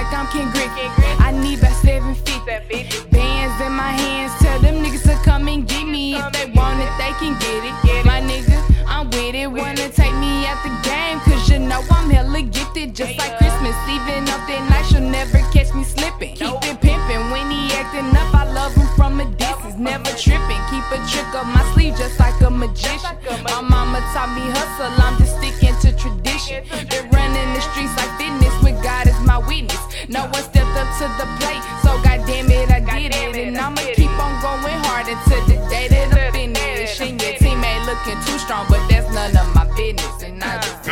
like I'm Ken Griffin. I need about 750 bands in my hands. Tell them niggas to come and get me. If they want it, they can get it. My niggas, I'm with it. Wanna take me out the game, cause you know I'm hella gifted. Just like Christmas, even up that night, you'll never catch me slipping. Keep it pimpin', when he acting up, I love him from a distance. Never tripping, keep a trick up my sleeve just like a magician. My mama taught me hustle, I'm just sticking to tradition. Been running the streets like fitness, with God as my witness. No one stepped up to the plate, so goddamn it, I did it. And I'ma keep on going hard until the day that I'm finished. And your team ain't looking too strong, but that's none of my business. And I just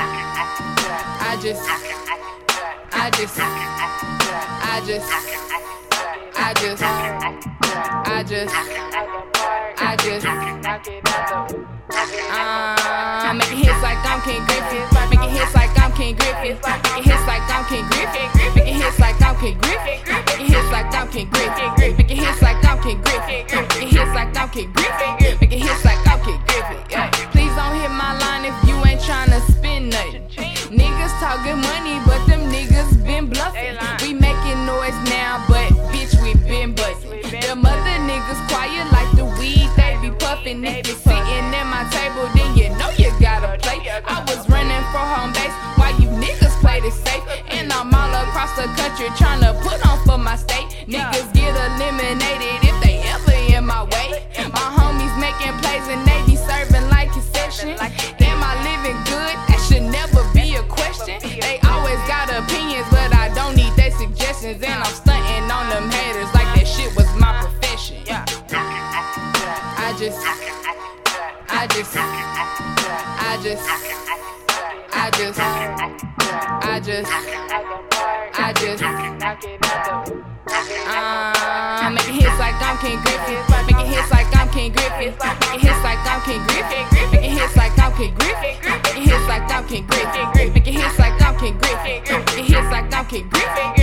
making hits like I'm Ken Griffin. Making hits like I'm Ken Griffin. Making hits like I'm Ken Griffin. Making hits like I'm Ken Griffin. Making hits like I'm Ken Griffin. Making hits like I'm Ken Griffin. Making hits like I'm Ken Griffin. Making hits like I'm Ken Griffin. Please don't hit my line if you ain't tryna spend nothing. Niggas talking money, but them niggas been bluffing. We making noise now, but bitch, we been buzzing. Them other niggas quiet like the weed they be puffing. If you sitting at my table, then you know you gotta play. I was running for home base while you niggas played it safe. And I'm all across the country tryna put on for my state. Niggas get eliminated if they ever in my way. My homies making plays and they be serving like concession. Am I living good? That should never be a question. They always got opinions, but I don't need their suggestions. And I'm stunting on them haters like that shit was my profession. Making hits like I'm Ken Griffin. Making hits like I'm Ken Griffin. Making hits like I'm Ken Griffin. Making hits like I'm Ken Griffin. Making hits like I'm Ken Griffin. Making hits like I'm Ken Griffin. Making hits like I'm Ken Griffin.